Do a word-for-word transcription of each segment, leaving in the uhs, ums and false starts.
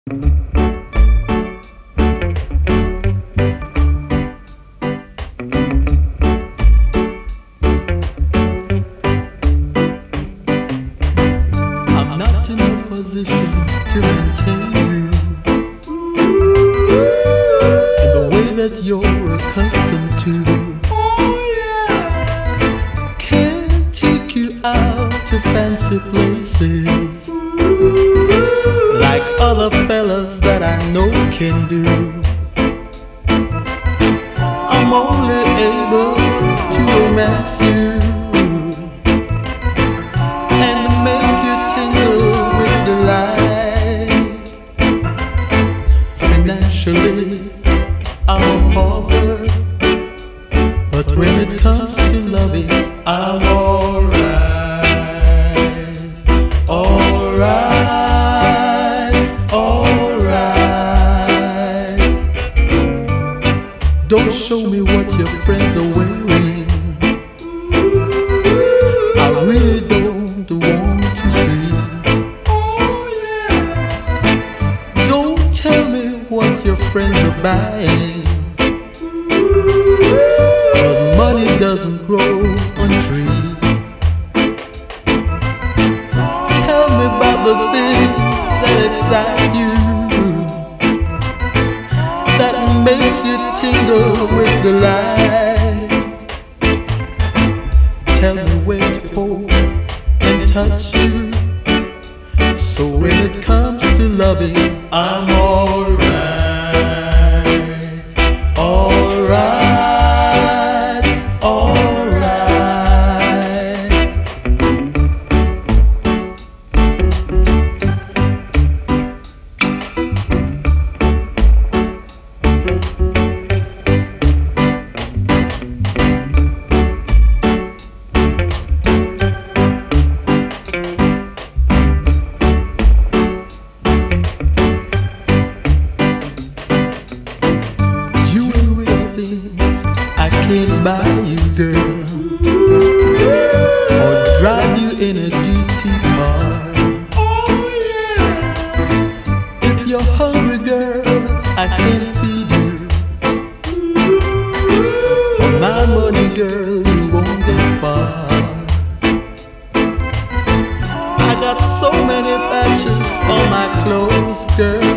I'm not in a position to maintain you in the way that you're accustomed to. Can't take you out to fancy places like other fellas that I know can do. I'm only able to romance you and make you tingle with delight. Financially, I'm a pauper, but when it comes to loving, I'm alright, alright, alright. Don't show me what your friends are wearing, I really don't want to see. Don't tell me what your friends are buying, 'cause money doesn't grow on trees. Tell me about the things that excite you, that makes you tingle with delight. Tell me where to hold and touch you, so when it comes to loving, I'm alright, alright, alright. I can't buy you, girl, or drive you in a G T car. If you're hungry, girl, I can't feed you. For my money, girl, you won't get far. I got so many patches on my clothes, girl,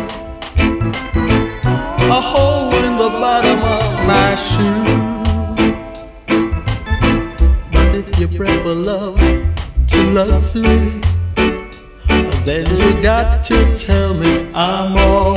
a hole in the bottom of my shoe. But if you prefer love to luxury, then you got to tell me I'm all